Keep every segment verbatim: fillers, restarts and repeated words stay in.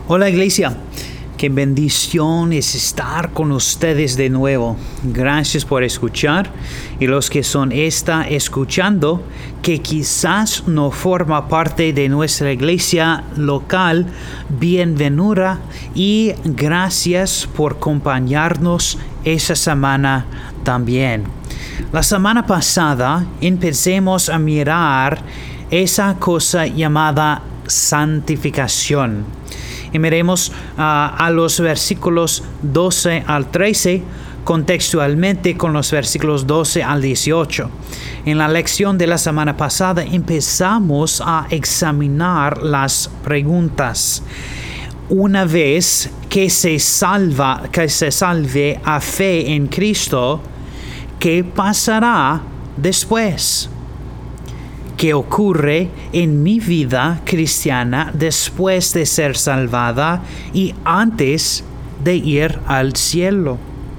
Hola iglesia, qué bendición es estar con ustedes de nuevo. Gracias por escuchar, y los que son esta escuchando, que quizás no forma parte de nuestra iglesia local, bienvenida y gracias por acompañarnos esa semana también. La semana pasada empecemos a mirar esa cosa llamada santificación. Y miremos uh, a los versículos doce al trece, contextualmente con los versículos doce al dieciocho. En la lección de la semana pasada empezamos a examinar las preguntas. Una vez que se salva, que se salve a fe en Cristo, ¿qué pasará después? ¿Qué ocurre en mi vida cristiana después de ser salvada y antes de ir al cielo?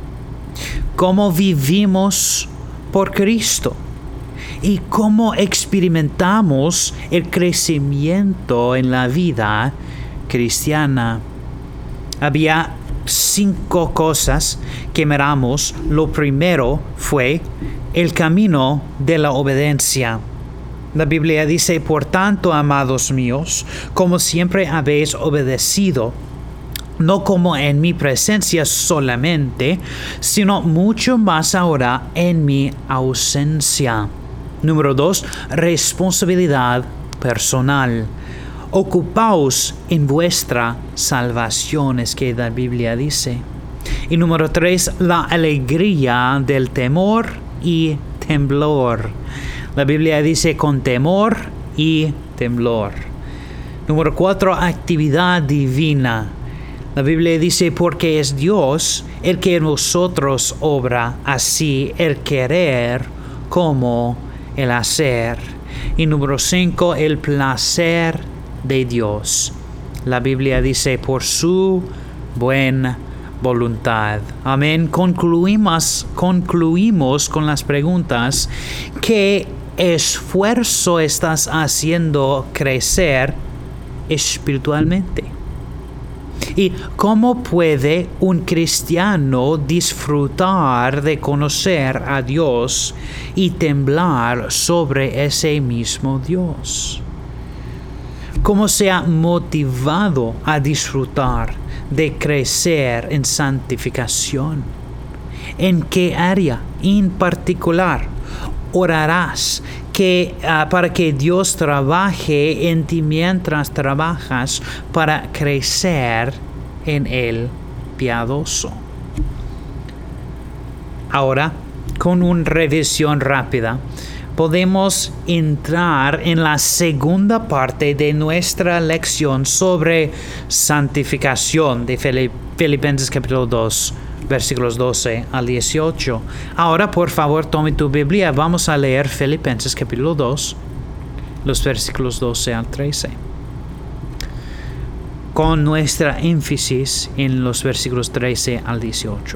¿Cómo vivimos por Cristo? ¿Y cómo experimentamos el crecimiento en la vida cristiana? Había cinco cosas que miramos. Lo primero fue el camino de la obediencia. La Biblia dice, por tanto, amados míos, como siempre habéis obedecido, no como en mi presencia solamente, sino mucho más ahora en mi ausencia. Número dos, responsabilidad personal. Ocupaos en vuestra salvación, es que la Biblia dice. Y número tres, la alegría del temor y temblor. La Biblia dice con temor y temblor. Número cuatro, actividad divina. La Biblia dice porque es Dios el que en vosotros obra así el querer como el hacer. Y número cinco, el placer de Dios. La Biblia dice por su buena voluntad. Amén. Concluimos, concluimos con las preguntas. ¿Qué esfuerzo estás haciendo crecer espiritualmente? ¿Y cómo puede un cristiano disfrutar de conocer a Dios y temblar sobre ese mismo Dios? ¿Cómo se ha motivado a disfrutar de crecer en santificación? ¿En qué área en particular orarás que, uh, para que Dios trabaje en ti mientras trabajas para crecer en el piadoso? Ahora, con una revisión rápida, podemos entrar en la segunda parte de nuestra lección sobre santificación de Filipenses capítulo dos, versículos doce al dieciocho. Ahora, por favor, tome tu Biblia. Vamos a leer Filipenses capítulo dos, los versículos doce al trece. Con nuestra énfasis en los versículos trece al dieciocho.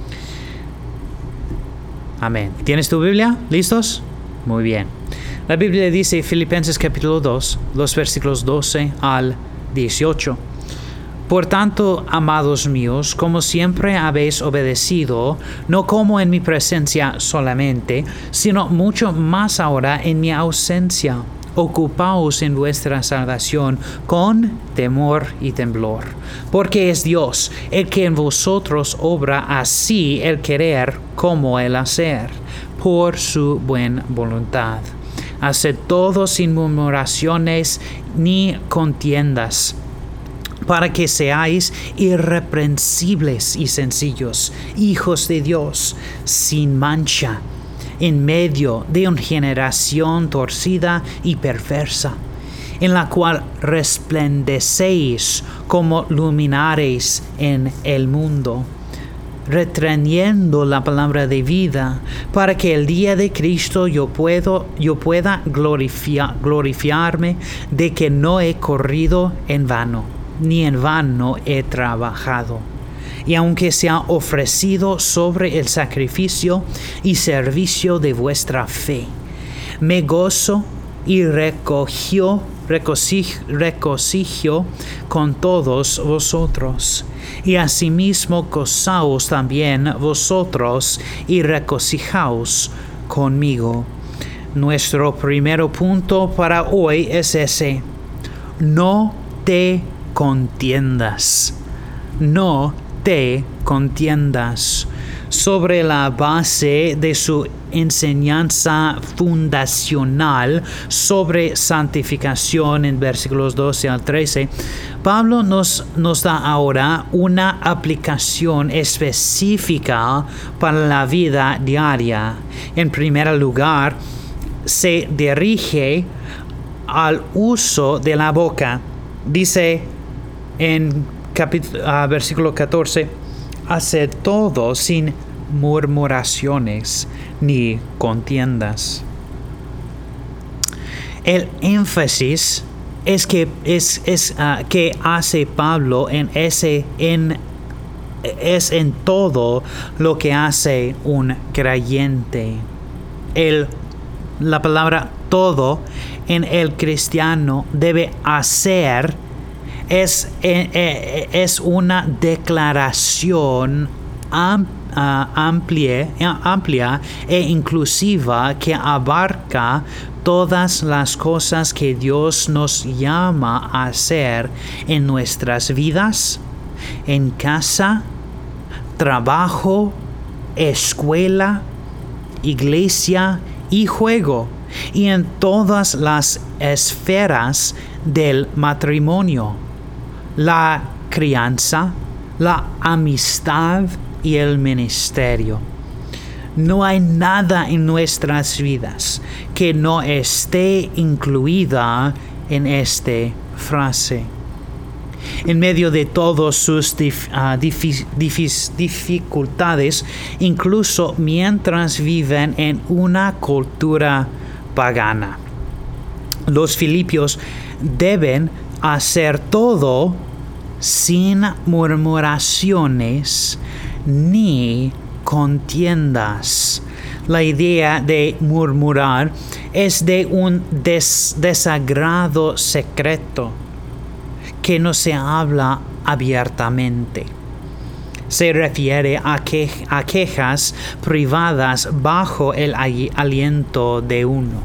Amén. ¿Tienes tu Biblia? ¿Listos? Muy bien. La Biblia dice Filipenses capítulo dos, los versículos doce al dieciocho. Por tanto, amados míos, como siempre habéis obedecido, no como en mi presencia solamente, sino mucho más ahora en mi ausencia, ocupaos en vuestra salvación con temor y temblor, porque es Dios el que en vosotros obra así el querer como el hacer, por su buena voluntad. Haced todo sin murmuraciones ni contiendas, para que seáis irreprensibles y sencillos, hijos de Dios, sin mancha, en medio de una generación torcida y perversa, en la cual resplandecéis como luminares en el mundo, retrayendo la palabra de vida, para que el día de Cristo yo, puedo, yo pueda glorificar, glorificarme de que no he corrido en vano, ni en vano he trabajado. Y aunque se ha ofrecido sobre el sacrificio y servicio de vuestra fe, me gozo y recogió regocijo, regocijo con todos vosotros. Y asimismo gozaos también vosotros y regocijaos conmigo. Nuestro primer punto para hoy es ese: no te contiendas. No te contiendas. Sobre la base de su enseñanza fundacional sobre santificación en versículos doce al trece, Pablo nos, nos da ahora una aplicación específica para la vida diaria. En primer lugar, se dirige al uso de la boca. Dice en capítulo, uh, versículo catorce, haced todo sin murmuraciones ni contiendas. El énfasis es que es, es uh, que hace Pablo en ese en es en todo lo que hace un creyente. El la palabra todo en el cristiano debe hacer es, eh, es una declaración am, uh, amplia, amplia e inclusiva que abarca todas las cosas que Dios nos llama a hacer en nuestras vidas, en casa, trabajo, escuela, iglesia y juego, y en todas las esferas del matrimonio, la crianza, la amistad y el ministerio. No hay nada en nuestras vidas que no esté incluida en esta frase. En medio de todas sus dif, uh, dif, dif, dificultades, incluso mientras viven en una cultura pagana. Los filipios deben hacer todo sin murmuraciones ni contiendas. La idea de murmurar es de un des, desagrado secreto que no se habla abiertamente. Se refiere a, que, a quejas privadas bajo el aliento de uno.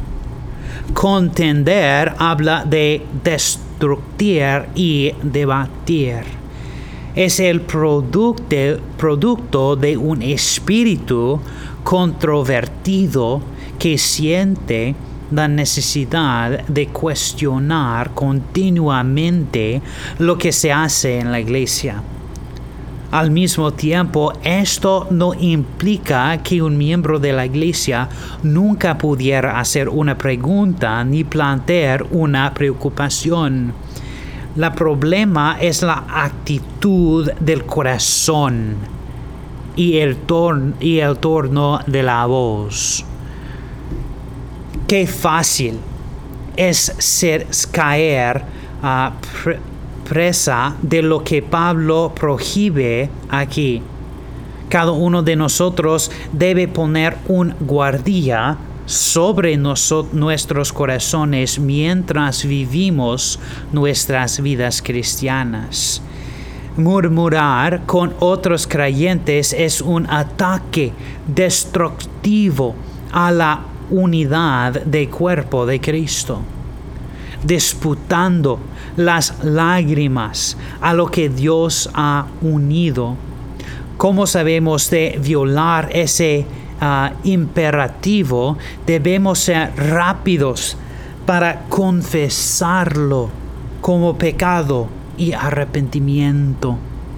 Contender habla de destruir y debatir. Es el producto, producto de un espíritu controvertido que siente la necesidad de cuestionar continuamente lo que se hace en la iglesia. Al mismo tiempo, esto no implica que un miembro de la iglesia nunca pudiera hacer una pregunta ni plantear una preocupación. El problema es la actitud del corazón y el, torn- y el tono de la voz. Qué fácil es ser caer uh, pre- presa de lo que Pablo prohíbe aquí. Cada uno de nosotros debe poner un guardia sobre noso- nuestros corazones mientras vivimos nuestras vidas cristianas. Murmurar con otros creyentes es un ataque destructivo a la unidad del cuerpo de Cristo, disputando las lágrimas a lo que Dios ha unido. ¿Cómo sabemos de violar ese uh, imperativo? Debemos ser rápidos para confesarlo como pecado y arrepentimiento.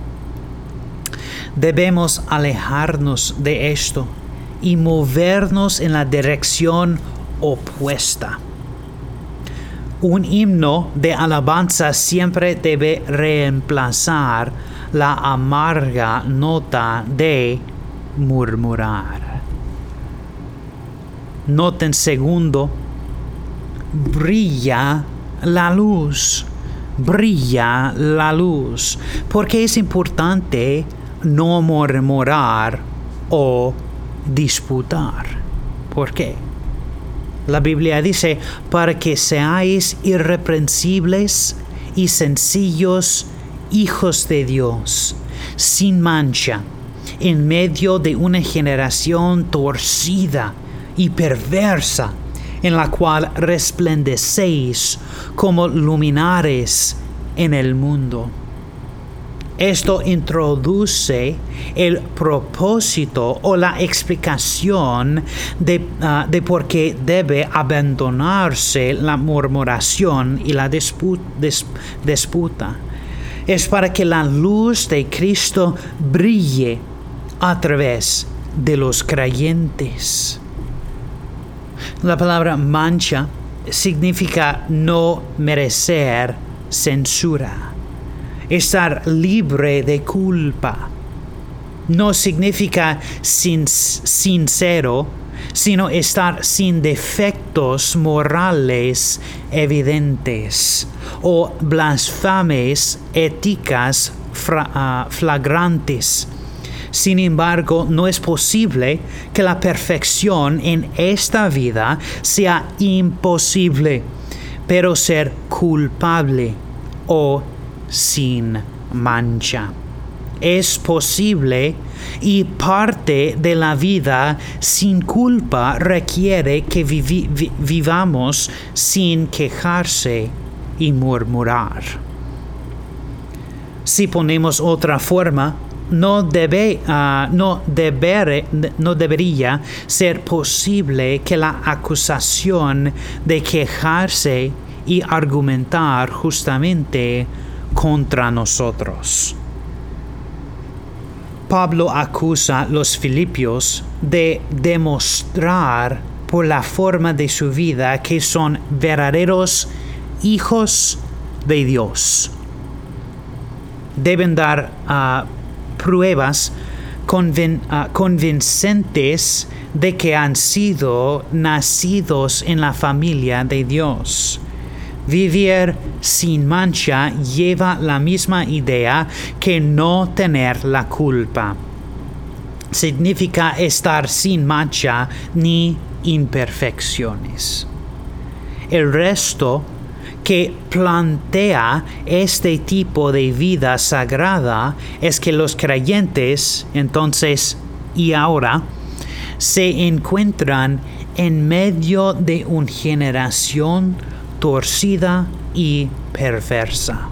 Debemos alejarnos de esto y movernos en la dirección opuesta. Un himno de alabanza siempre debe reemplazar la amarga nota de murmurar. Noten segundo, brilla la luz, brilla la luz. Porque es importante no murmurar o disputar. ¿Por qué? La Biblia dice, para que seáis irreprensibles y sencillos hijos de Dios, sin mancha, en medio de una generación torcida y perversa, en la cual resplandecéis como luminares en el mundo. Esto introduce el propósito o la explicación de, uh, de por qué debe abandonarse la murmuración y la dispu- dis- disputa. Es para que la luz de Cristo brille a través de los creyentes. La palabra mancha significa no merecer censura. Estar libre de culpa. No significa sin, sincero, sino estar sin defectos morales evidentes o blasfemes éticas fra, uh, flagrantes. Sin embargo, no es posible que la perfección en esta vida sea imposible, pero ser culpable o sin mancha es posible, y parte de la vida sin culpa requiere que vivi- vi- vivamos sin quejarse y murmurar. Si ponemos otra forma, no debe, uh, no deber, no debería ser posible que la acusación de quejarse y argumentar justamente contra nosotros. Pablo acusa a los filipios de demostrar por la forma de su vida que son verdaderos hijos de Dios. Deben dar uh, pruebas convin- uh, convincentes de que han sido nacidos en la familia de Dios. Vivir sin mancha lleva la misma idea que no tener la culpa. Significa estar sin mancha ni imperfecciones. El resto que plantea este tipo de vida sagrada es que los creyentes, entonces y ahora, se encuentran en medio de una generación torcida y perversa.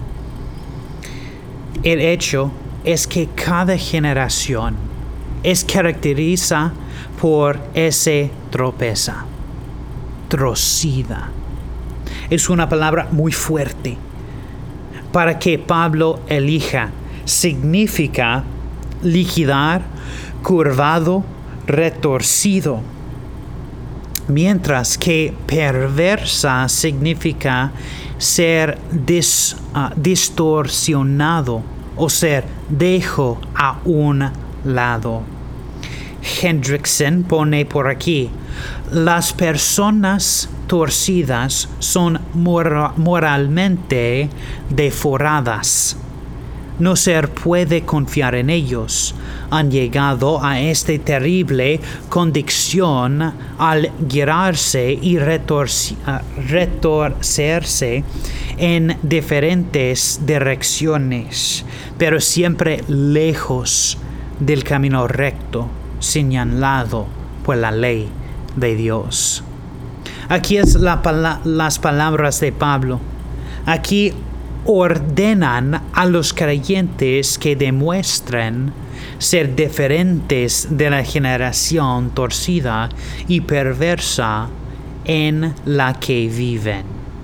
El hecho es que cada generación es caracterizada por ese tropeza, torcida. Es una palabra muy fuerte. Para que Pablo elija, significa liquidar, curvado, retorcido. Mientras que perversa significa ser dis, uh, distorsionado o ser dejo a un lado. Hendrickson pone por aquí, las personas torcidas son mor- moralmente deformadas. No se puede confiar en ellos. Han llegado a esta terrible condición al girarse y retorci- uh, retorcerse en diferentes direcciones, pero siempre lejos del camino recto señalado por la ley de Dios. Aquí es la pala- las palabras de Pablo. Aquí ordenan a los creyentes que demuestren ser diferentes de la generación torcida y perversa en la que viven.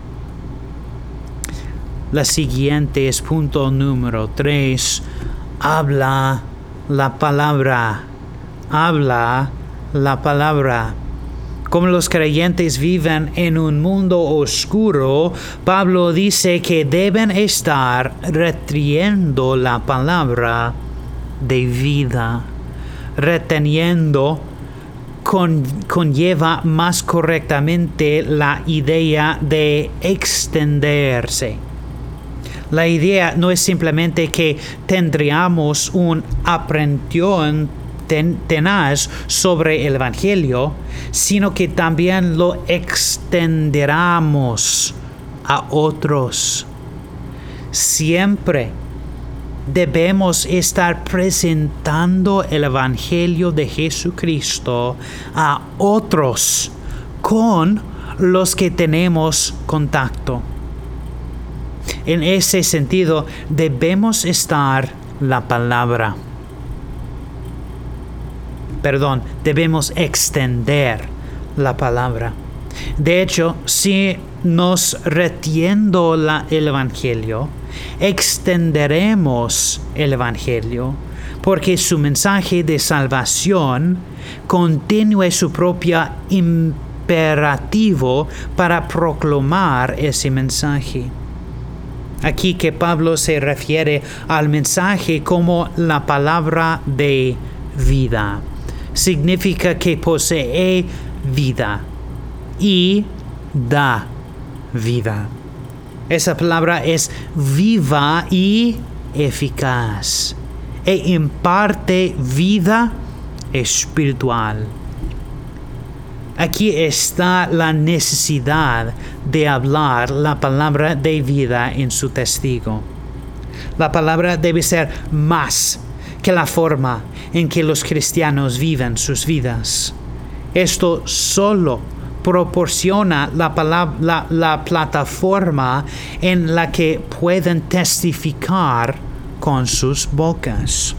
La siguiente es punto número tres. Habla la palabra. Habla la palabra. Como los creyentes viven en un mundo oscuro, Pablo dice que deben estar reteniendo la palabra de vida. Reteniendo con, conlleva más correctamente la idea de extenderse. La idea no es simplemente que tendríamos un aprendión ten, tenaz sobre el Evangelio, sino que también lo extenderemos a otros. Siempre debemos estar presentando el Evangelio de Jesucristo a otros con los que tenemos contacto. En ese sentido, debemos estar la palabra. Perdón, debemos extender la palabra. De hecho, si nos retiendo la, el Evangelio, extenderemos el Evangelio, porque su mensaje de salvación contiene su propio imperativo para proclamar ese mensaje. Aquí que Pablo se refiere al mensaje como la palabra de vida. Significa que posee vida y da vida. Esa palabra es viva y eficaz e imparte vida espiritual. Aquí está la necesidad de hablar la palabra de vida en su testigo. La palabra debe ser más que la forma en que los cristianos viven sus vidas. Esto solo proporciona la, palabra, la, la plataforma en la que pueden testificar con sus bocas.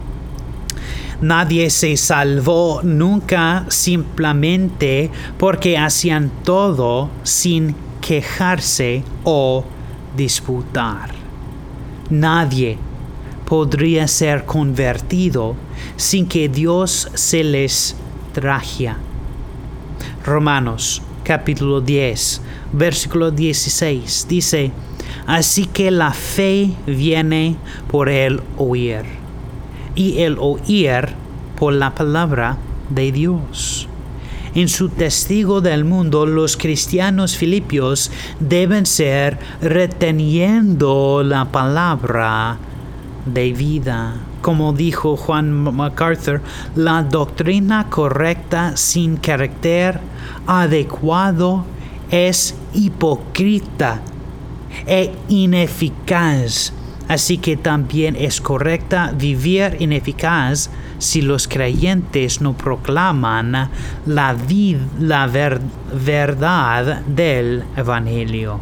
Nadie se salvó nunca simplemente porque hacían todo sin quejarse o disputar. Nadie podría ser convertido sin que Dios se les trajera. Romanos capítulo diez, versículo dieciséis dice: así que la fe viene por el oír, y el oír por la palabra de Dios. En su testigo del mundo, los cristianos filipios deben ser reteniendo la palabra de vida. Como dijo Juan MacArthur, la doctrina correcta sin carácter adecuado es hipócrita e ineficaz. Así que también es correcta vivir ineficaz si los creyentes no proclaman la, vid, la ver, verdad del Evangelio.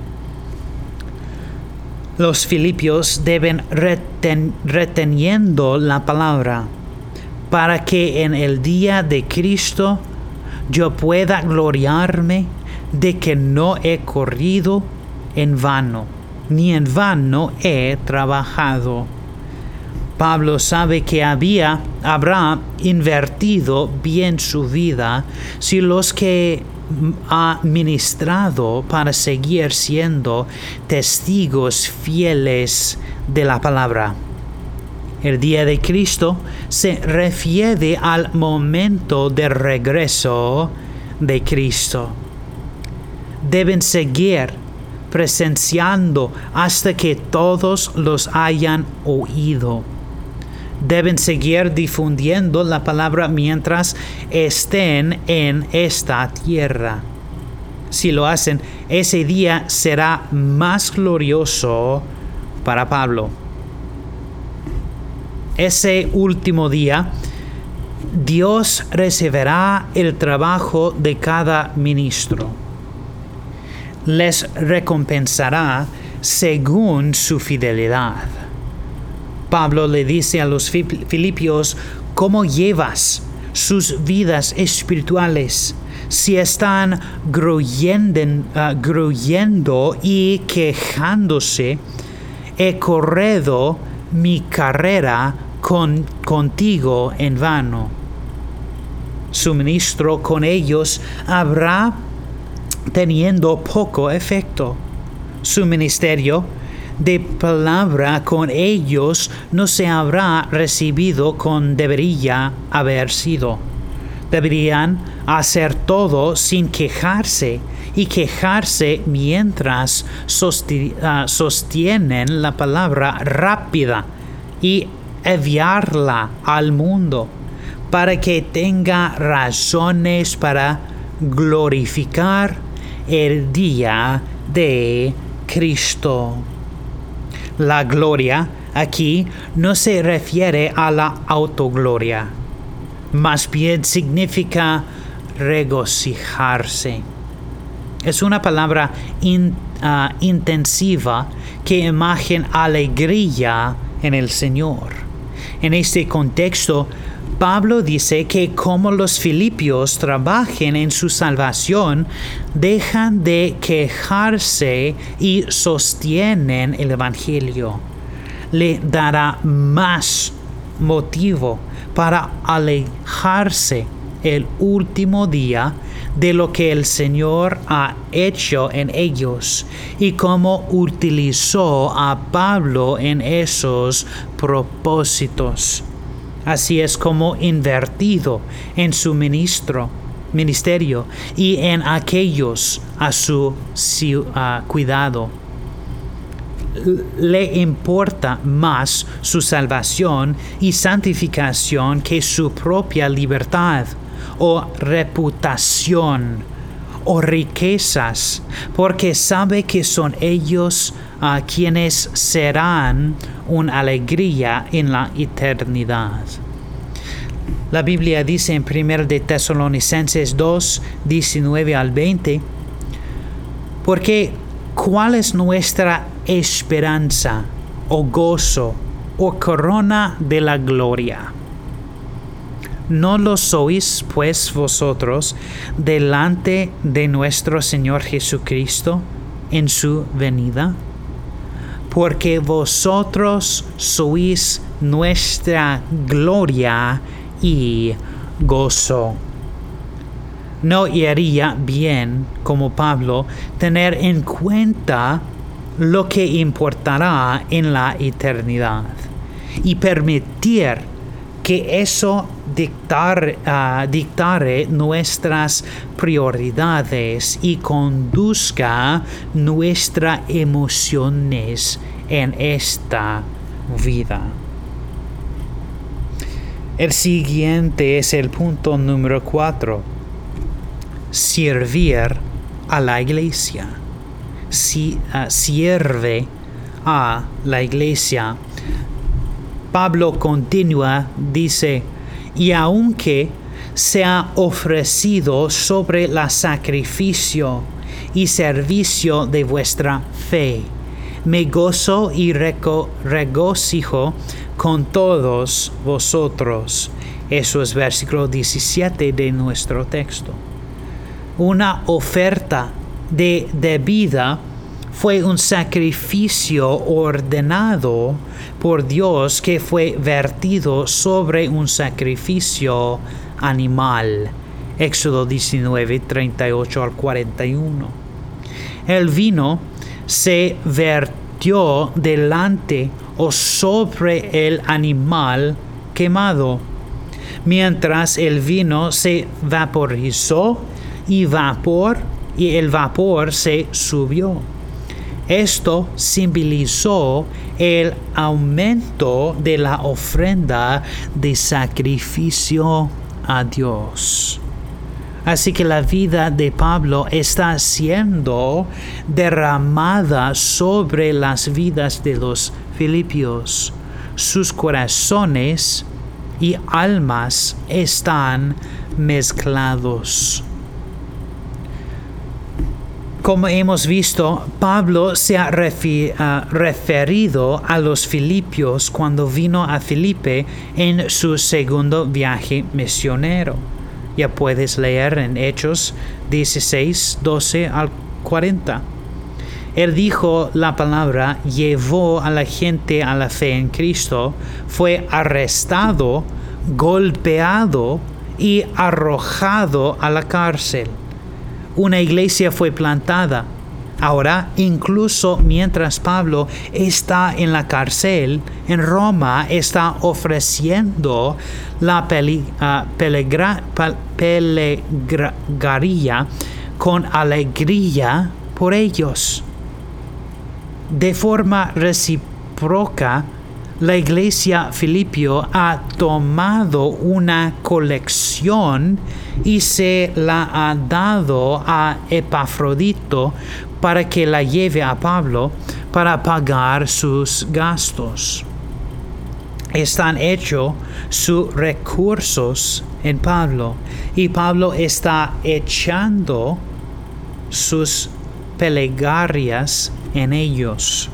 Los filipios deben reten, reteniendo la palabra para que en el día de Cristo yo pueda gloriarme de que no he corrido en vano, ni en vano he trabajado. Pablo sabe que había, habrá invertido bien su vida si los que ha ministrado para seguir siendo testigos fieles de la palabra. El día de Cristo se refiere al momento de regreso de Cristo. Deben seguir presenciando hasta que todos los hayan oído. Deben seguir difundiendo la palabra mientras estén en esta tierra. Si lo hacen, ese día será más glorioso para Pablo. Ese último día, Dios recibirá el trabajo de cada ministro. Les recompensará según su fidelidad. Pablo le dice a los filipios cómo llevas sus vidas espirituales. Si están gruyendo, uh, gruyendo y quejándose, he corrido mi carrera con, contigo en vano. Su ministro con ellos habrá teniendo poco efecto. Su ministerio de palabra con ellos no se habrá recibido como debería haber sido. Deberían hacer todo sin quejarse y quejarse mientras sosti- uh, sostienen la palabra rápida y enviarla al mundo. para que tenga razones para glorificar el día de Cristo. La gloria aquí no se refiere a la autogloria, más bien significa regocijarse. Es una palabra in, uh, intensiva que imagen alegría en el Señor. En este contexto, Pablo dice que como los filipios trabajen en su salvación, dejan de quejarse y sostienen el Evangelio. Le dará más motivo para alejarse el último día de lo que el Señor ha hecho en ellos y cómo utilizó a Pablo en esos propósitos. Así es como invertido en su ministro, ministerio y en aquellos a su uh, cuidado. Le importa más su salvación y santificación que su propia libertad o reputación o riquezas, porque sabe que son ellos uh, quienes serán una alegría en la eternidad. La Biblia dice en primera de Tesalonicenses dos, diecinueve al veinte, porque ¿cuál es nuestra esperanza o gozo o corona de la gloria? ¿No lo sois, pues, vosotros delante de nuestro Señor Jesucristo en su venida? Porque vosotros sois nuestra gloria y gozo. No iría bien, como Pablo, tener en cuenta lo que importará en la eternidad y permitir que eso dictar, uh, dictare nuestras prioridades y conduzca nuestras emociones en esta vida. El siguiente es el punto número cuatro. Servir a la iglesia. Si, uh, sirve a la iglesia. Pablo continúa, dice, y aunque se ha ofrecido sobre el sacrificio y servicio de vuestra fe, me gozo y reco- regocijo con todos vosotros. Eso es versículo diecisiete de nuestro texto. Una oferta de, de vida fue un sacrificio ordenado por Dios que fue vertido sobre un sacrificio animal. Éxodo diecinueve, treinta y ocho al cuarenta y uno. El vino se vertió delante o sobre el animal quemado, mientras el vino se vaporizó y vapor y el vapor se subió. Esto simbolizó el aumento de la ofrenda de sacrificio a Dios. Así que la vida de Pablo está siendo derramada sobre las vidas de los filipios. Sus corazones y almas están mezclados. Como hemos visto, Pablo se ha refi- uh, referido a los filipios cuando vino a Filipe en su segundo viaje misionero. Ya puedes leer en Hechos dieciséis, doce al cuarenta. Él dijo la palabra, llevó a la gente a la fe en Cristo, fue arrestado, golpeado y arrojado a la cárcel. Una iglesia fue plantada. Ahora, incluso mientras Pablo está en la cárcel, en Roma, está ofreciendo la peli, uh, pelegra, pe, pelegaría con alegría por ellos. De forma recíproca, La iglesia Filipio ha tomado una colección y se la ha dado a Epafrodito para que la lleve a Pablo para pagar sus gastos. Están hechos sus recursos en Pablo y Pablo está echando sus plegarias en ellos.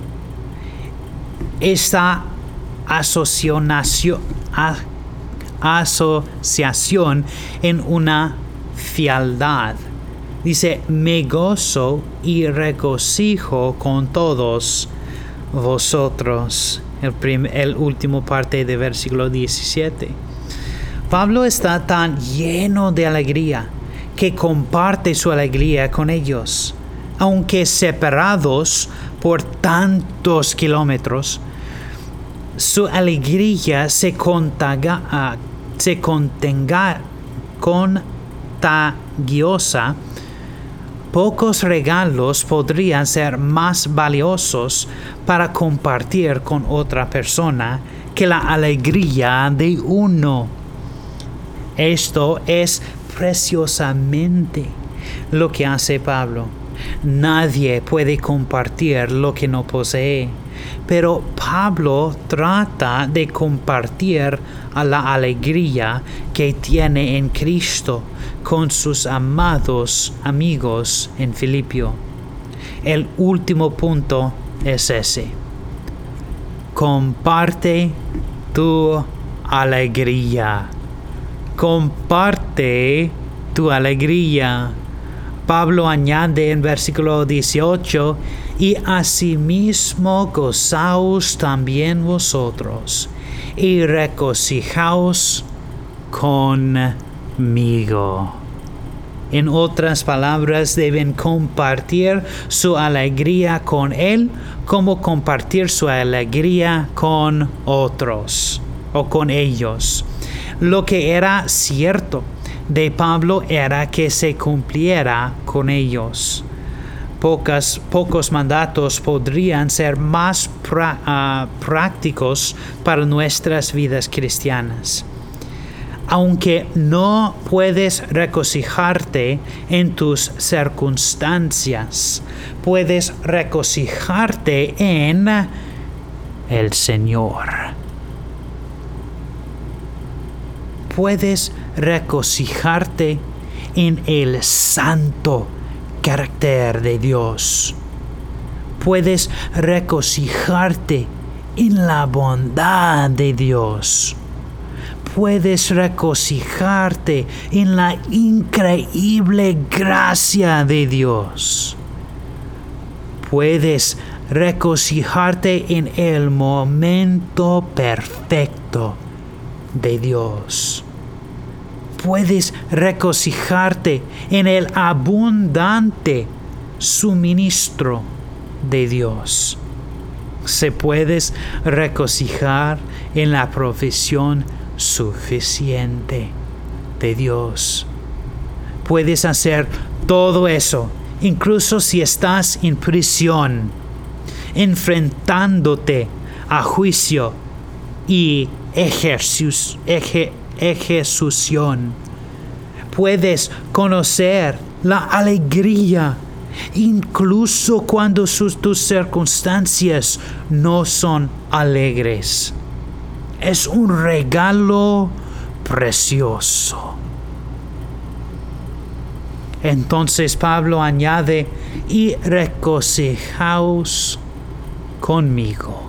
Esta asociación, a, asociación en una fialdad. Dice, me gozo y regocijo con todos vosotros. El, prim, el último parte del versículo diecisiete. Pablo está tan lleno de alegría que comparte su alegría con ellos. Aunque separados por tantos kilómetros, su alegría se contaga, uh, se contenga, contagiosa. Pocos regalos podrían ser más valiosos para compartir con otra persona que la alegría de uno. Esto es preciosamente lo que hace Pablo. Nadie puede compartir lo que no posee, pero Pablo trata de compartir a la alegría que tiene en Cristo con sus amados amigos en Filipio. El último punto es ese. Comparte tu alegría. Comparte tu alegría. Pablo añade en versículo dieciocho, y asimismo gozaos también vosotros, y regocijaos conmigo. En otras palabras, deben compartir su alegría con Él, como compartir su alegría con otros o con ellos. Lo que era cierto de Pablo era que se cumpliera con ellos. Pocas, pocos mandatos podrían ser más pra, uh, prácticos para nuestras vidas cristianas. Aunque no puedes regocijarte en tus circunstancias, puedes regocijarte en el Señor. Puedes regocijarte en el santo carácter de Dios. Puedes regocijarte en la bondad de Dios. Puedes regocijarte en la increíble gracia de Dios. Puedes regocijarte en el momento perfecto de Dios. Puedes regocijarte en el abundante suministro de Dios. Se puedes regocijar en la provisión suficiente de Dios. Puedes hacer todo eso, incluso si estás en prisión, enfrentándote a juicio y ejercicio, eje, ejecución. Puedes conocer la alegría incluso cuando sus, tus circunstancias no son alegres. Es un regalo precioso. Entonces Pablo añade, y regocijaos conmigo.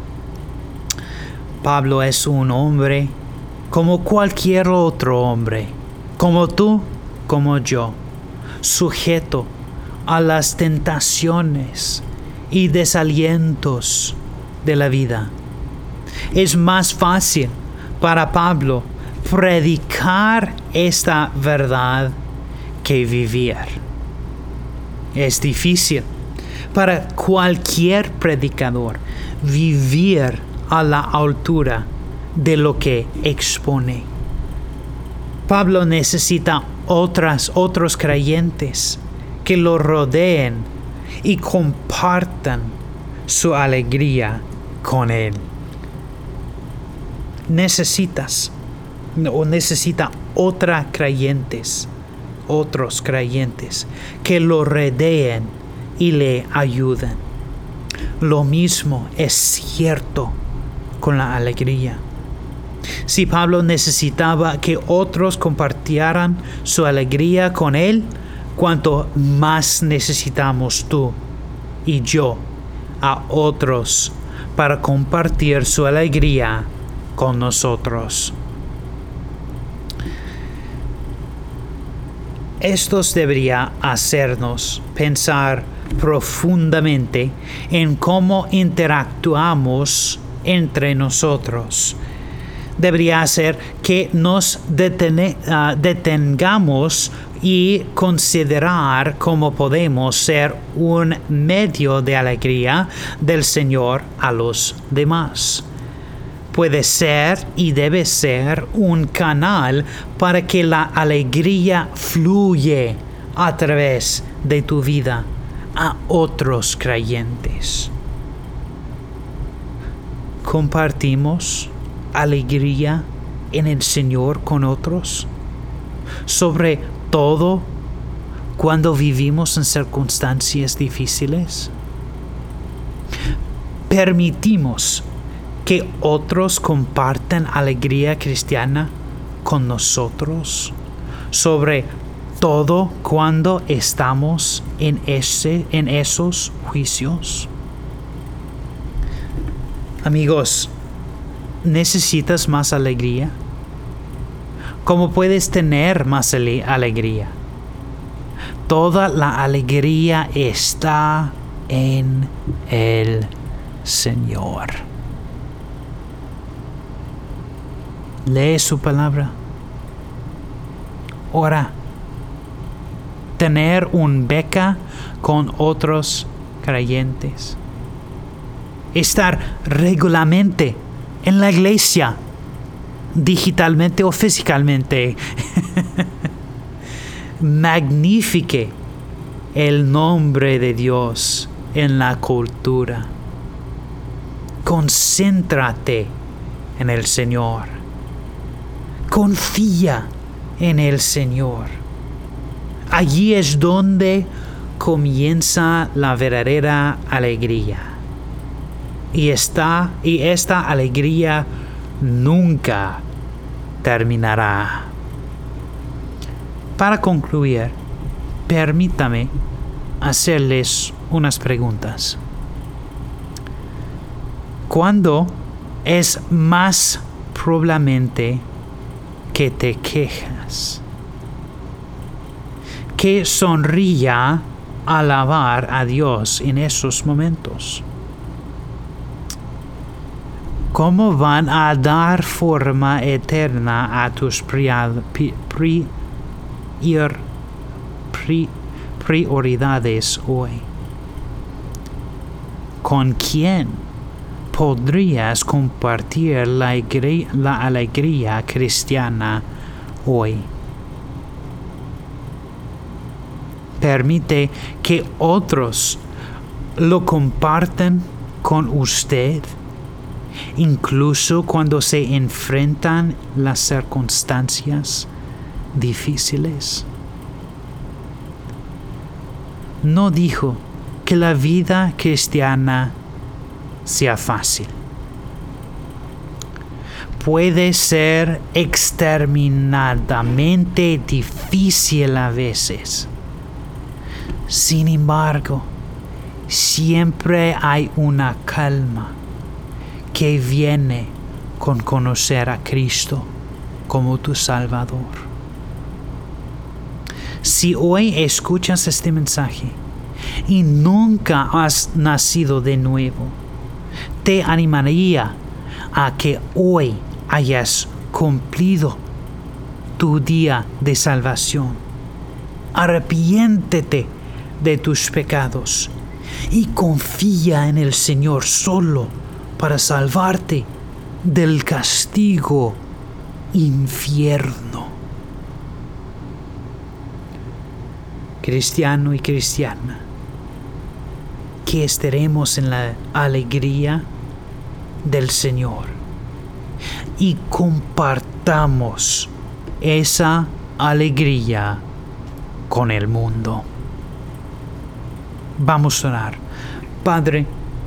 Pablo es un hombre como cualquier otro hombre, como tú, como yo, sujeto a las tentaciones y desalientos de la vida. Es más fácil para Pablo predicar esta verdad que vivir. Es difícil para cualquier predicador vivir a la altura de lo que expone. Pablo necesita otras, otros creyentes que lo rodeen y compartan su alegría con él. necesitas o necesita otra creyentes, otros creyentes que lo rodeen y le ayuden. Lo mismo es cierto con la alegría. Si Pablo necesitaba que otros compartieran su alegría con él, cuanto más necesitamos tú y yo a otros para compartir su alegría con nosotros. Esto debería hacernos pensar profundamente en cómo interactuamos entre nosotros. Debería hacer que nos detene, uh, detengamos y considerar cómo podemos ser un medio de alegría del Señor a los demás. Puede ser y debe ser un canal para que la alegría fluya a través de tu vida a otros creyentes. ¿Compartimos alegría en el Señor con otros? Sobre todo cuando vivimos en circunstancias difíciles. ¿Permitimos que otros compartan alegría cristiana con nosotros? Sobre todo cuando estamos en, ese, en esos juicios. Amigos, ¿necesitas más alegría? ¿Cómo puedes tener más ale- alegría? Toda la alegría está en el Señor. Lee su palabra. Ora. Tener un beca con otros creyentes. Estar regularmente en la iglesia, digitalmente o físicamente. Magnifique el nombre de Dios en la cultura. Concéntrate en el Señor. Confía en el Señor. Allí es donde comienza la verdadera alegría. Y esta, y esta alegría nunca terminará. Para concluir, permítame hacerles unas preguntas. ¿Cuándo es más probablemente que te quejas? Que sonría alabar a Dios en esos momentos. ¿Cómo van a dar forma eterna a tus prior, pri, prior, pri, prioridades hoy? ¿Con quién podrías compartir la alegría, la alegría cristiana hoy? Permite que otros lo compartan con usted, incluso cuando se enfrentan las circunstancias difíciles. No dijo que la vida cristiana sea fácil. Puede ser extremadamente difícil a veces. Sin embargo, siempre hay una calma que viene con conocer a Cristo como tu Salvador. Si hoy escuchas este mensaje y nunca has nacido de nuevo, te animaría a que hoy hayas cumplido tu día de salvación. Arrepiéntete de tus pecados y confía en el Señor solo para salvarte del castigo infierno. Cristiano y cristiana, que estaremos en la alegría del Señor y compartamos esa alegría con el mundo. Vamos a orar. Padre,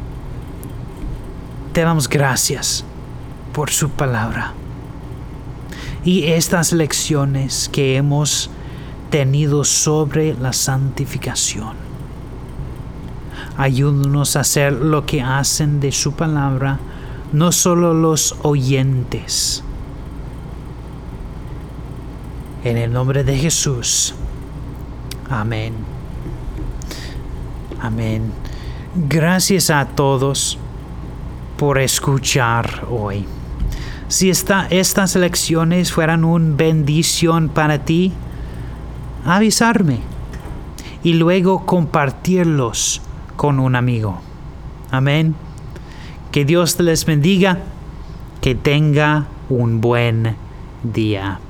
te damos gracias por su palabra y estas lecciones que hemos tenido sobre la santificación. Ayúdanos a hacer lo que hacen de su palabra no solo los oyentes. En el nombre de Jesús. Amén. Amén. Gracias a todos por escuchar hoy. Si esta, estas lecciones fueran una bendición para ti, avisarme y luego compartirlos con un amigo. Amén. Que Dios les bendiga. Que tenga un buen día.